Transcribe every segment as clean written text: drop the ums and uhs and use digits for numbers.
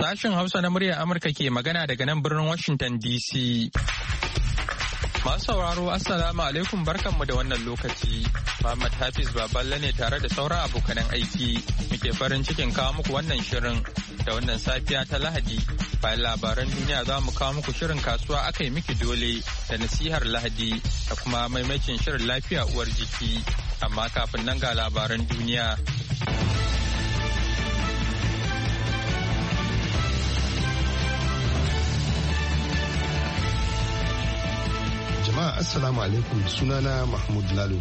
Sashen Hausa na muryar Amurka ke magana daga nan birnin Washington DC. Masu sauraro Assalamu alaikum barkanmu da wannan lokaci. Muhammad Hafiz Baballe ne tare da sauran abokanan aiki. Muke farin cikin kawo muku wannan shirin da wannan safiya ta Lahadi. Bayan labaran duniya za mu kawo muku shirin kasuwa aka yi miki dole da nasihar Lahadi da kuma maimacin shirin lafiya uwar jiki. Amma kafin nan ga labaran duniya. Jama'a Assalamu alaikum, sunana Mahmud Lalo.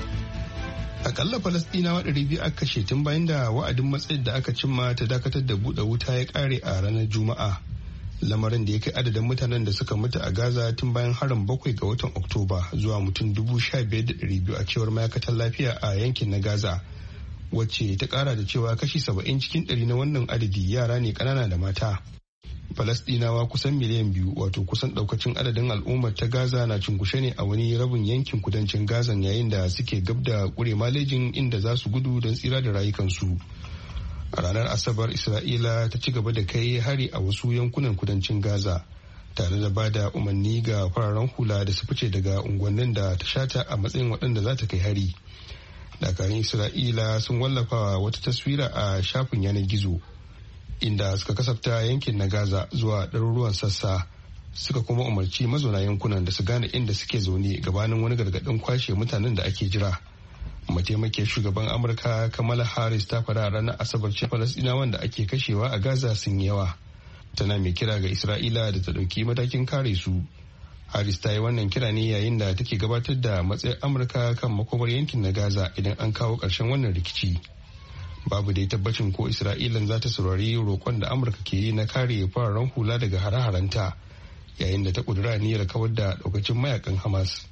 Akalla Falastinawa 200 aka kashe tun bayan da wa'adin matsayin da aka cimma ta dakatar da buɗe wuta ya ƙare a ranar Juma'a. Lamarin da ya kai adadin mutanen da suka mutu a Gaza tun bayan harin 7 ga watan Oktoba zuwa mutum 15,200 a cewar ma'aikatar lafiya a yankin na Gaza, wacce ta ƙara da cewa kashi 70 cikin 100 na wannan adadi yara ne ƙanana da mata. Falastinawa kusan miliyan 2 wato kusan daukacin adadin al'ummar ta Gaza na cunkushe ne a wani rabin yankin kudancin Gaza yayin da suke gab da kure malejin inda za su gudu don tsira da rayukansu. A ranar Asabar Isra'ila ta ci gaba da kai hari a wasu yankunan kudancin Gaza tare da bada umarni ga fararen hula da su fice daga unguwannin da ta shata a matsayin waɗanda za ta kai hari. Dakarun Isra'ila sun wallafa wata taswira a shafin yanar gizo inda suka kasafta yankin na Gaza zuwa ɗaruruwan sassa, suka kuma umarci mazauna yankunan da su gane inda suke zaune gabanin wani gargaɗin kwashe mutanen da ake jira. Mataimakiyar shugaban Amurka Kamala Harris ta faɗa ranar Asabar ce Falasɗinawan da ake kashewa a Gaza sun yawa. Tana mai kira ga Isra'ila da ta ɗauki matakin kare su. Harris ta yi wannan kira ne yayin da take gabatar da matsayin Amurka kan makomar yankin na Gaza idan an kawo ƙarshen wannan rikici. Babu dai tabbacin ko Isra'ilan za ta saurari roƙon da Amurka ke yi na kare fararen hula daga hare-harenta yayin da ta ƙudura niyyar kawar da ɗaukacin mayakan Hamas.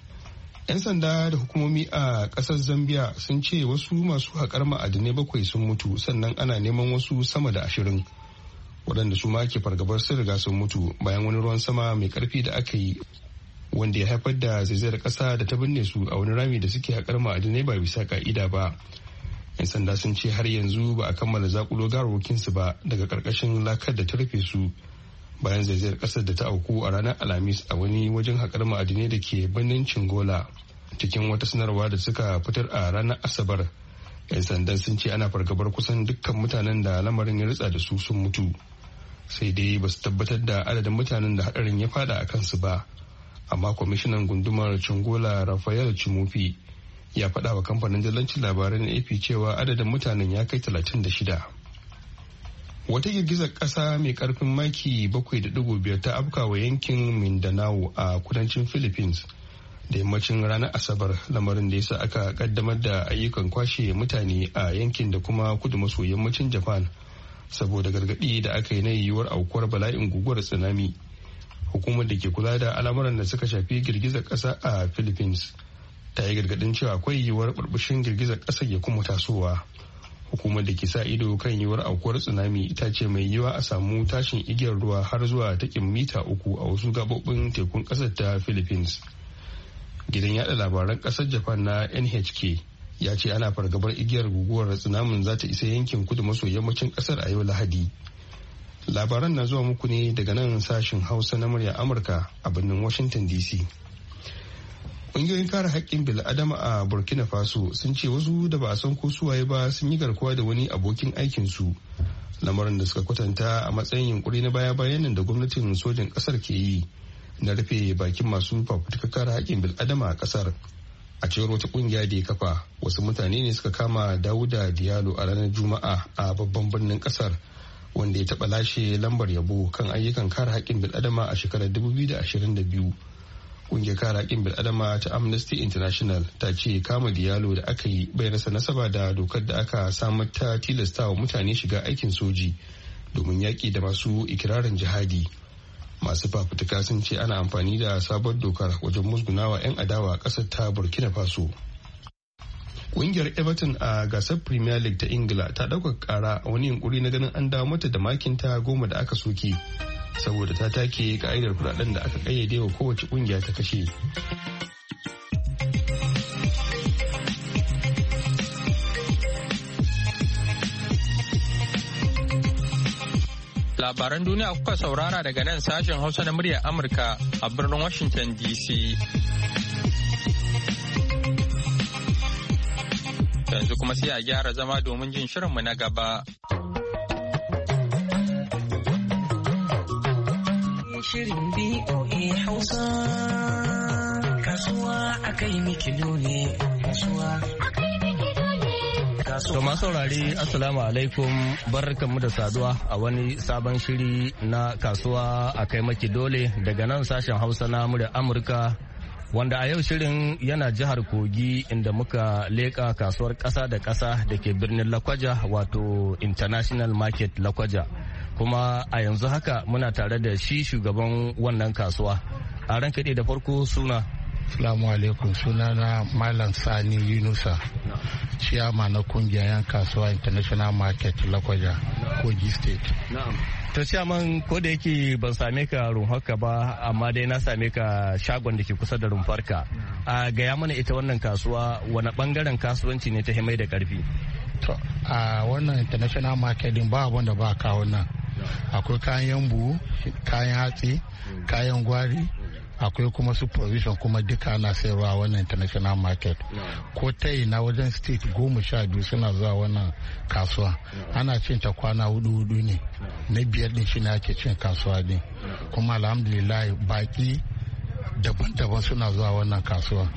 'Yan sanda da hukumomi a ƙasar Zambia sun ce wasu masu haƙar ma'adinai 7 sun mutu sannan ana neman wasu sama da 20 waɗanda su ma ke fargabar sun riga sun mutu bayan wani ruwan sama mai ƙarfi da aka yi wanda ya haifar da zaizayar ƙasa da ta binne su a wani rami da suke haƙar ma'adinai ba bisa ƙa'ida ba. 'Yan sanda sun ce har yanzu ba a kammala zakulo gawarwakinsu ba daga karkashin lakar da ta rufe su bayan zaizayar kasar da ta auku a ranar Alhamis a wani wajen haƙar ma'adinai da ke birnin Chingola. Cikin wata sanarwa da suka fitar a ranar Asabar, 'yan sandan sun ce ana fargabar kusan dukkan mutanen da lamarin ya ritsa da su sun mutu. Sai dai ba su tabbatar da adadin mutanen da haɗarin ya fada a kansu ba. Amma kwamishinan gundumar Chingola Rafael Chimufi ya faɗa wa kamfanin dillancin labarai na AP cewa adadin mutanen ya kai 36. Wata girgizar ƙasa mai ƙarfin maki 7.5 ta afka wa yankin Mindanao a kudancin Philippines da yammacin ranar Asabar, lamarin da yasa aka kaddamar da ayyukan kwashe mutane a yankin da kuma kudu maso yammacin Japan saboda gargaɗi da aka yi na yiwuwar aukuwar bala'in guguwar tsunami. Hukumar da ke kula da al'amuran da suka shafi girgizar ƙasa a Philippines ta yi gargadin cewa akwai yiwuwar burbushin girgizar ƙasar ya kuma tasowa. Hukumar da ke sa ido kan yiwuwar aukuwar tsunami ta ce mai yiwuwa a samu tashin igiyar ruwa har zuwa takin mita 3 a wasu gabobin tekun ƙasar ta Philippines. Gidan yada labaran ƙasar Japan na NHK ya ce ana fargabar igiyar guguwar tsunamin za ta isa yankin kudu maso yammacin ƙasar a yau Lahadi. Labaran na zuwa muku ne daga nan sashin Hausa na murya Amurka a birnin Washington DC. Ƙungiyoyin kare haƙƙin bil'adama a Burkina Faso sun ce wasu da ba a san ko suwaye ba sun yi garkuwa da wani abokin aikinsu, lamarin da suka kwatanta a matsayin yunkuri na baya-bayan nan da gwamnatin sojin ƙasar ke yi na rufe bakin masu fafutukar kare haƙƙin bil'adama a ƙasar. A cewar wata ƙungiya da ya kafa, wasu mutane ne suka kama Dawuda Diallo a ranar Juma'a a babban birnin ƙasar, wanda ya taɓa lashe lambar yabo kan ayyukan kare haƙƙin bil'adama a shekarar 2022. Kungiyar kare haƙƙin bil'adama ta Amnesty International ta ce kama Diallo da aka yi bai rasa nasaba da dokar da aka samar ta tilasta wa mutane shiga aikin soji domin yaƙi da masu ikirarin jihadi. Masu fafutuka sun ce ana amfani da sabon dokar wajen musgunawa 'yan adawa a ƙasar ta Burkina Faso. Kungiyar Everton a gasar Premier League ta Ingila ta ɗaukaka ƙara a wani yunkuri na ganin an dawo mata da makinta 10 da aka soke saboda ta take ka'idar kudaden da aka kayyade wa kowace kungiya ta kashe. Labaran duniya kuka saurara daga nan sashen Hausa na muryar Amurka a birnin Washington DC. Yanzu kuma sai a gyara zama domin jin shirinmu na gaba. Shirin BOA Hausa kasuwa akai mikilo ne kasuwa. To masu saurari Assalamu alaikum, barkanmu da saduwa a wani sabon shiri na kasuwa a kai maki dole daga nan sashen Hausa na muryar Amurka, wanda a yau shirin yana jihar Kogi inda muka leƙa kasuwar ƙasa da ƙasa da ke birnin Lakwaja wato International Market Lakwaja. Kuma a yanzu haka muna tare da shi shugaban wannan kasuwa. A ran kaɗe da farko suna. Assalamu alaikum, sunana Malam Sani Yunusa, ciyama na kungiyar yan kasuwa International Market Lakwaja, Kogi State. To ciyaman, ko da yake ban same ka rumfarka ba, amma dai na same ka shagon da ke kusa da rumfarka. A gaya mana ita wannan kasuwa, wani bangaren kasuwanci ne ta himai da karfi? To a wannan International Market din ba abin da ba kawo nan. Akwai kayan buhu, kayan hatsi, kayan gwari, akwai kuma su provision, kuma duka ana sayarwa wannan International Market. Ko ta na wajen state 12 suna zuwa wannan kasuwa. Ana cin ta kwana hudu ne, na biyar din shi ne ake cin kasuwa din. Kuma alhamdulillah baki daban-daban suna zuwa wannan kasuwa.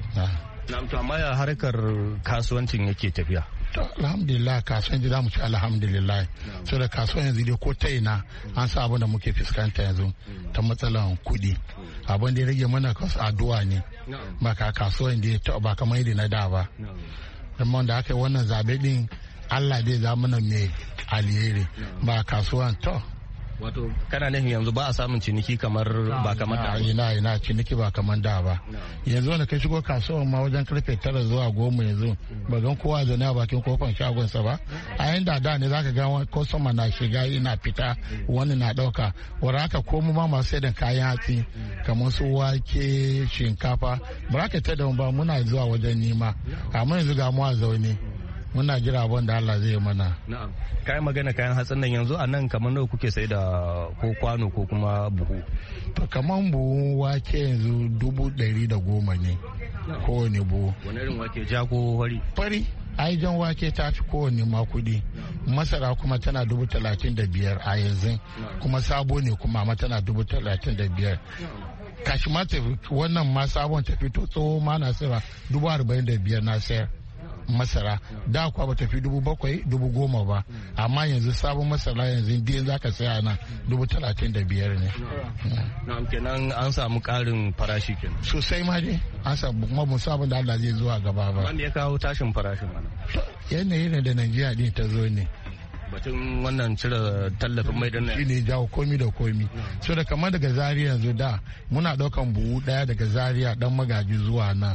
Amma ya harkar kasuwancin yake tafiya? Alhamdulillah, kasuwan ji za mu ci alhamdulillah. So da kasuwan yanzu dai ko ta ina an sa abin da muke fuskanta yanzu ta matsalan kuɗi. Abin da ya rage mana addu'a ne, ba ka kasuwan da ba kamar yadda na da ba. Amma da aka yi wannan zabe din, Allah dai za mana mai alheri, ba kasuwan to. Wato kana nufin yanzu ba a samun ciniki kamar ba kamar da ina ciniki ba kamar da ba. Yanzu wanda kai shigo kasuwar ma wajen karfe 9 zuwa 10 yanzu ba gan kowa zane a bakin kofar shagonsa ba. A yanda da ne zaka ga kwastoma na shiga ina fita, wani na dauka. Wanda haka ko mu ma masu sai da kayan hatsi kamar su wake, shinkafa ba ka ta da ba, muna zuwa wajen nima. Amma yanzu ga mu a zaune muna jira abin da Allah zai mana. Na'am. Kayan magana kayan hatsin nan yanzu a nan kamar nawa kuke sai da ko kwano ko kuma buhu? To kamar buhu wake yanzu 110 ne kowane buhu. Wani irin wake, ja ko fari? Fari. Ai jan wake ta fi kowane ma kudi. Masara kuma tana 35,000 a yanzu, kuma sabo ne kuma ma tana 35,000. Kashi ma wannan ma sabon ta fito tsoho ma na sayarwa 45,000 na sayar. Masara da kuwa ba tafi 7,000, 10,000 ba, amma yanzu sabon masara yanzu din za ka saya na 35,000 ne. Kenan an samu karin farashi kenan sosai ma dai an samu, kuma mun sabon da Allah zai zuwa gaba ba. Wanda ya kawo tashin farashin mana? Yanayi ne da Najeriya din ta zo ne. Batun wannan cire tallafin mai dinnan shi ne jawo komi da komi. So da kamar daga Zaria yanzu da muna daukan buhu daya daga Zaria dan Magaji zuwa nan.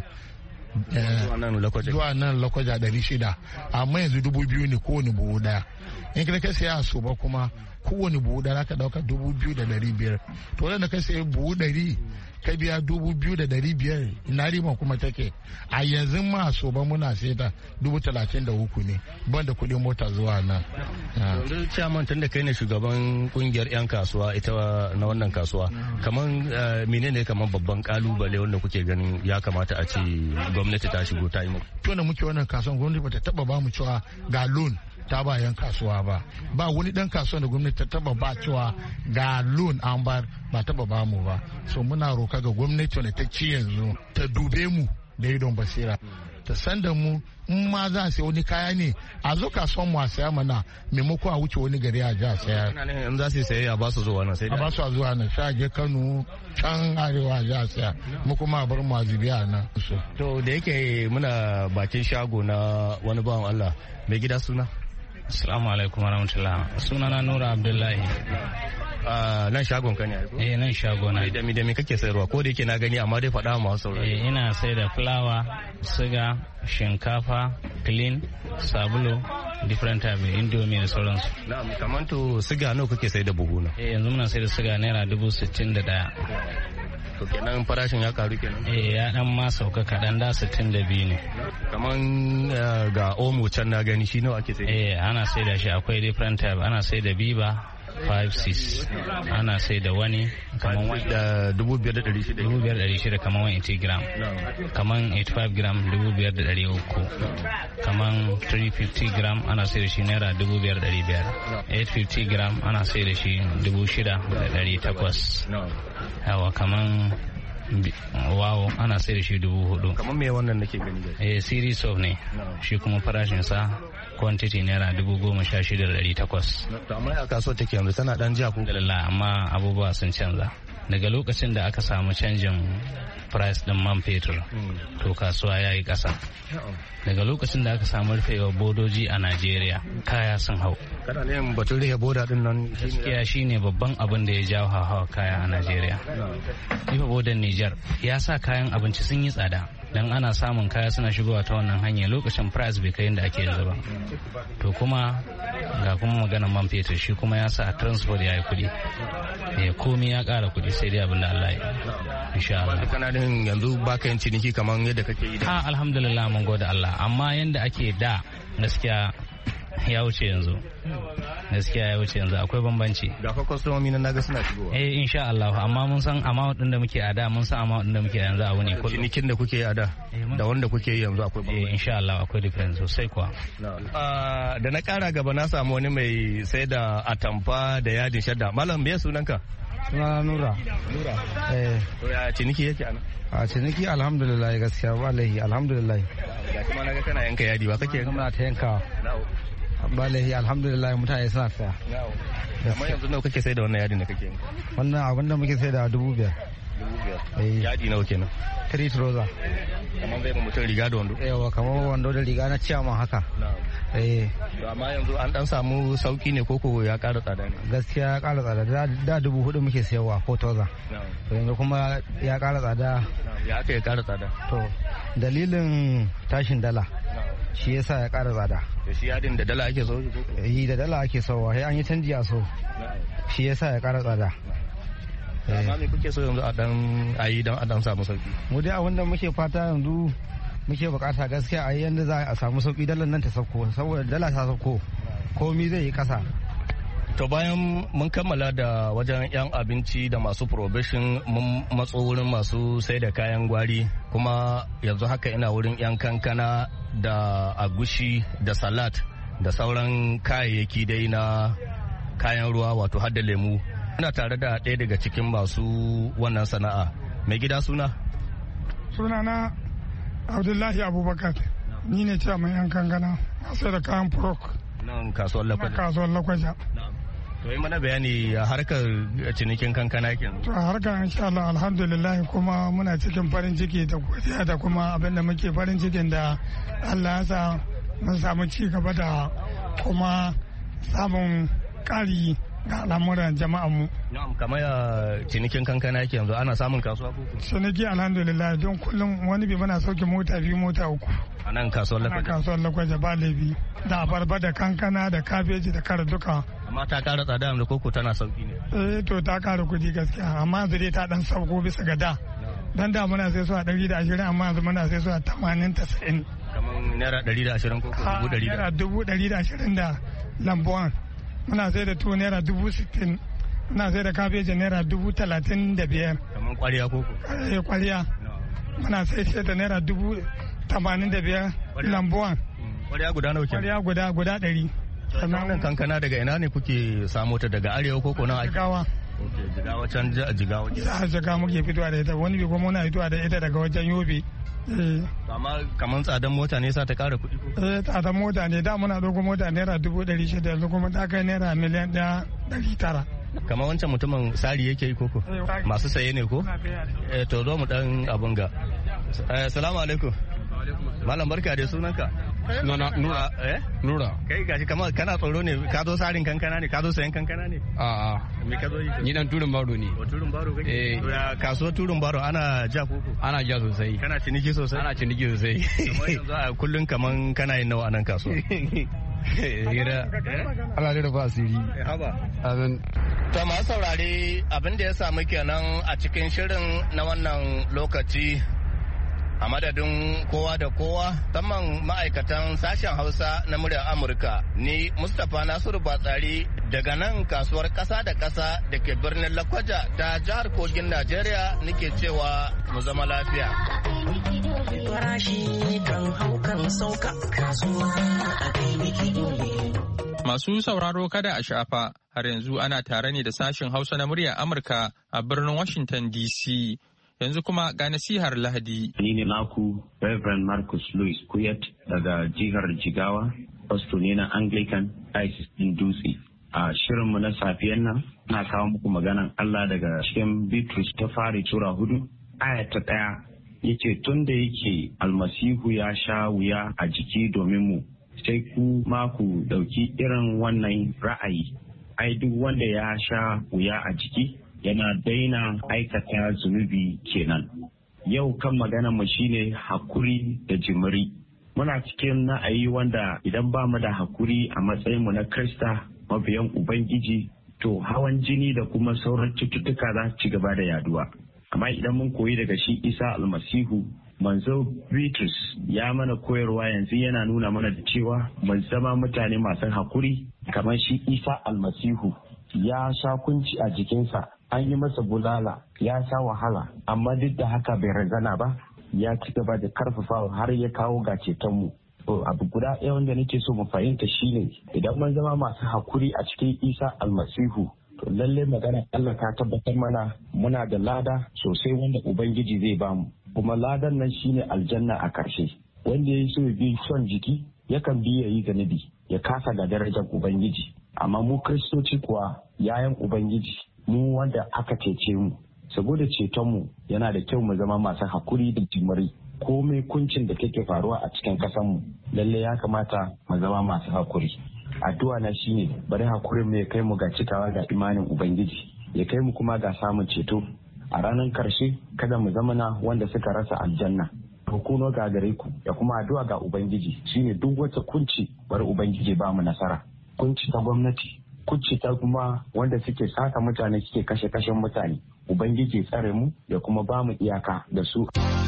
Zuwa nan Lakwaja 600, amma yanzu 2,000 ne kowane buhu daya. In ka saya a Soba kuma kowane buhu daya ka dauka 2,500. To da ka saya buhu 100 ka biya 2,500, ina riban kuma take. A yanzu ma a Soba muna sai ta 33,000 ne banda kuɗin mota zuwa nan. Yanzu chairman, tun da kai ne shugaban kungiyar 'yan kasuwa ita na wannan kasuwa, kaman menene kaman babban kalubale wanda kuke ganin ya kamata a ce gwamnati ta shigo ta yi muku? To da muke wannan kasuwan gwamnati bata taba ba mu cewa ga loan ta ba 'yan kasuwa ba wani dan kasuwa da gwamnati ta taba ba cewa ga loan an ba taba ba mu ba. So muna roka ga gwamnati wanda ta ci yanzu ta dube mu da idon basira, ta san da mu in ma za a sai wani kaya ne a zo kasuwan mu a saya mana, maimako a wuce wani gari a ji a saya. In za su saye a ba su zuwa nan sai a ba su zuwa nan, sha je Kano can arewa a ji a saya, mu kuma a bar mu a zubi a nan. To da yake muna bakin shago na wani bawan Allah, mai gida suna? Assalamu alaikum warahmatullah. Sunana Nura Abdullahi. Nan shagon ka ne? Nan shago na. Da me kake sayarwa? Ko da yake na gani amma dai faɗa masu saurari. Ina sai da fulawa, siga, shinkafa, clean, sabulu, different type, indomie da sauransu. Na'am, kamar to siga nawa kake sai da buhu na? Yanzu muna sai da siga naira 61,000. To kenan farashin ya karu kenan? Ya dan ma sauka kaɗan, da 62 ne. Kaman ga omo can na gani shi nawa ake sai? Ana sai da shi, akwai different type, ana sai da biba, 56 ana sai da wani kaman wani da 5,600 kaman 180 gram kaman 85 gram 5,300 kaman 350 gram ana sai da shi naira 5,500 850 gram ana sai da shi 6,800 yawa kaman wawo ana sai da shi 4,000 kamar me wannan nake gani series of ne shi kuma farashin sa quantity naira 16,800 to amma a kasuwa take yanzu tana dan jiya kun alhamdulillah amma abubuwa sun canza daga lokacin da aka samu canjin price din man fetur to kasuwa ya yi ƙasa daga lokacin da aka samu rufewa bodoji a Najeriya kaya sun hau kana ne batun rufe boda din nan gaskiya shine babban abin da ya jawo hawa kaya a Najeriya rufe bodan Niger ya sa kayan abinci sun yi tsada dan ana samun kaya suna shigowa ta wannan hanya lokacin price bai kai yadda ake yanzu ba to kuma ga kuma maganar man fetur shi kuma ya sa transport ya yi kuɗi komai ya ƙara kuɗi sai dai abin da Allah ya insha Allah kana din yanzu baka yin ciniki kamar yadda kake yi da alhamdulillah mun gode Allah amma yanda ake da gaskiya ya wuce yanzu akwai bambanci ga fa kwastomomi na naga suna shigowa insha Allah amma mun san amount din da muke a da mun san amount din da muke yanzu a wani cinikin da kuke yi a da da wanda kuke yi yanzu akwai bambanci insha Allah akwai difference sosai kuwa da na kara gaba na samu wani mai sai da atamfa da yadin shadda malam me sunanka sunana Nura to ya ciniki yake ana a ciniki alhamdulillah gaskiya wallahi alhamdulillah ga kuma naga kana yanka yadi ba kake muna ta yanka wallahi alhamdulillah mutane suna saya amma yanzu nawa kake sai da wannan yadin da kake yanka wannan abin da muke sai da 5,000 yadi nawa kenan 3 trouser kamar zai mutum riga da wando yawa kamar wando da riga na ciyaman haka to amma yanzu an dan samu sauki ne koko ya ƙara tsada ne gaskiya ya ƙara tsada da 4,000 muke sayarwa 4,000 to yanzu kuma ya ƙara tsada ya aka ya ƙara tsada to dalilin tashin dala shi yasa ya ƙara tsada da shi yadin da dala ake so da dala ake sauwa sai an yi canji a so shi yasa ya ƙara tsada amma me kuke so yanzu a yi don a dan samu sauki mu dai abin da muke fata yanzu muke bukata gaskiya a yi yadda za a samu sauki dalar nan ta sauko saboda dala ta sauko komi zai yi kasa to bayan mun kammala da wajen yan abinci da masu probation mun matso wurin masu sai da kayan gwari kuma yanzu haka ina wurin yan kankana da agushi da salad da sauran kayayyaki dai na kayan ruwa wato hadda lemu ina tare da ɗaya daga cikin masu wannan sana'a mai gida sunana Abdullahi Abubakar ni ne ce mai yan kankana masu da kayan prok nan kasuwar Lakwaja to yi mana bayani a harkar cinikin kankana kenan to a harkar insha Allah alhamdulillah kuma muna cikin farin ciki da godiya da kuma abinda muke farin cikin da Allah ya sa mun samu ci gaba da kuma samun ƙari ga al'amuran jama'anmu. Kamar ya cinikin kankana yake yanzu ana samun kasuwa ko? Ciniki alhamdulillah don kullum wani bi muna sauke mota 2 mota 3. A nan kasuwar Lakwaja? A kasuwar Lakwaja ba laifi da abarba da kankana da kabeji da kara duka. Amma ta kara tsada yanzu koko tana sauki ne? To ta kara kudi gaskiya amma yanzu dai ta dan sauko bisa ga da. Dan da muna sai su a 120 amma yanzu muna sai su a 80-90. Kamar naira 120 koko 100? Naira 120 da lambuwan. Muna sai da tuwo naira 60,000 muna sai da kabeji naira 35,000 kamar kwariya koko kwariya muna sai da naira 85,000 lambuwan kwariya guda nawa kwariya guda 100 sannan kankana daga ina ne kuke samo ta daga arewa koko nan jigawa jigawa can jigawa muke fitowa da ita wani bi kuma muna fitowa da ita daga wajen yobe amma kamar tsadan mota ne sa ta kara kuɗi ko? Tsadan mota ne da muna dogo mota naira 600 yanzu kuma ta kai naira miliyan 1,900. Kamar wancan mutumin sari yake yi koko? Masu saye ne ko? To zo mu dan abun ga. Salamu alaikum. Malam barka da sunanka? Nura. Nura. Kai gashi kamar kana tsoro ne ka zo sarin kankana ne ka zo sayan kankana ne? A'a. Me ka zo yi? Ni dan Turun Baro ne. O Turun Baro kake? Ya kasuwar Turun Baro ana ja koko? Ana ja sosai. Kana ciniki sosai? Ana ciniki sosai. Kamar yanzu a kullun kaman kana yin nawa a nan kasuwa? Hira. Allah da ba asiri. Haba. Amin. To masu saurare abin da ya samu kenan a cikin shirin na wannan lokaci A madadin kowa da kowa, saman ma'aikatan sashen Hausa na muryar Amurka, ni Mustapha Nasiru Batsari daga nan kasuwar ƙasa da ƙasa da ke birnin Lakwaja ta jihar Kogin Najeriya nake cewa mu zama lafiya. Farashi kan hau kan sauka kasuwa a kai miki dole. Masu sauraro kada a shafa, har yanzu ana tare ne da sashen Hausa na muryar Amurka a birnin Washington DC. Yanzu kuma ga nasihar Lahadi. Ni ne naku Reverend Marcus Louis Kuyat daga jihar Jigawa, pastor ne na Anglican Diocese din Dutse. A shirinmu na safiyan nan, na kawo muku maganan Allah daga cikin Bitrus ta fari Sura 4, aya ta 1. Yace tun da yake almasihu ya sha wuya a jiki domin mu, sai ku ma ku dauki irin wannan ra'ayi. Ai duk wanda ya sha wuya a jiki yana daina aikata zunubi kenan. Yau kan maganar mu shine hakuri da jimiri. Muna cikin na'ayi wanda idan ba mu da hakuri a matsayin mu na Krista mabiyan Ubangiji, to hawan jini da kuma sauran cututtuka za su ci gaba da yaduwa. Amma idan mun koyi daga shi Isa almasihu, manzo Bitrus ya mana koyarwa yanzu yana nuna mana da cewa mun zama mutane masu hakuri kamar shi Isa almasihu. Ya sha kunci a jikinsa, an yi masa bulala, ya sha wahala, amma duk da haka bai razana ba, ya ci gaba da karfafawa har ya kawo ga cetonmu. To abu guda ɗaya wanda nake so mu fahimta shine idan mun zama masu hakuri a cikin Isa almasihu, to lalle magana Allah ta tabbatar mana muna da lada sosai wanda Ubangiji zai bamu. Kuma ladan nan shine aljanna a ƙarshe. Wanda ya so ya bi son jiki yakan bi ya yi zunubi, ya kasa ga darajar Ubangiji. Amma mu Kiristoci kuwa yayan Ubangiji, mu wanda aka cece mu, saboda cetonmu yana da kyau mu zama masu hakuri da jimiri. Komai kuncin da take faruwa a cikin ƙasarmu, lalle ya kamata mu zama masu hakuri. Addu'a na shine bari hakurin mu ya kai mu ga cikawa ga imanin Ubangiji, ya kai mu kuma ga samun ceto. A ranar karshe kada mu zama na wanda suka rasa aljanna. Hukuno ga gare ku da kuma addu'a ga Ubangiji shine duk wata kunci bari Ubangiji ba mu nasara. Kunci ta gwamnati, kunci ta kuma wanda suke saka mutane suke kashe mutane. Ubangiji tsare mu da kuma ba mu iyaka da su.